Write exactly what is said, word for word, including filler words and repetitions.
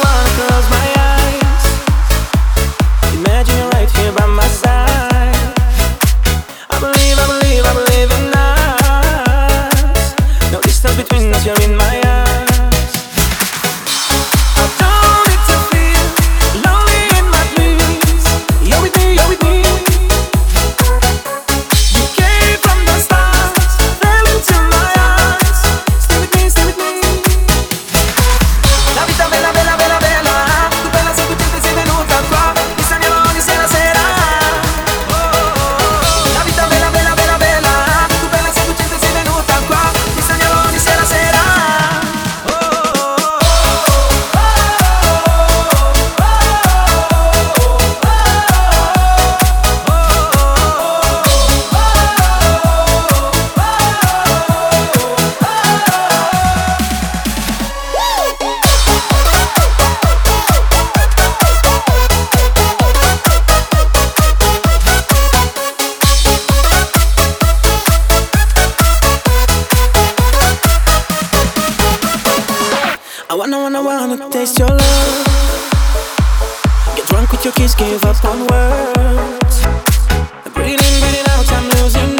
wanna close my eyes. Imagine you're right here by my side. I believe, I believe, I believe in us. No distance between us, you're in my eyes. I don't need to feel lonely in my dreams. You're with me, you're with me. You came from the stars, fell into my eyes. Stay with me, stay with me. La vita bella, bella, bella, bella. Tu bella sei, tu gente sei venuta qua. Ti sognerò ogni sera, sera. Oh, oh, oh. La vita bella, bella, bella, bella. Tu bella sei, tu gente sei venuta qua. Ti sognerò ogni sera, sera. Oh, oh, oh. I wanna, wanna, wanna taste your love. Get drunk with your kiss, give up on words. Breathe in, breathe out, I'm losing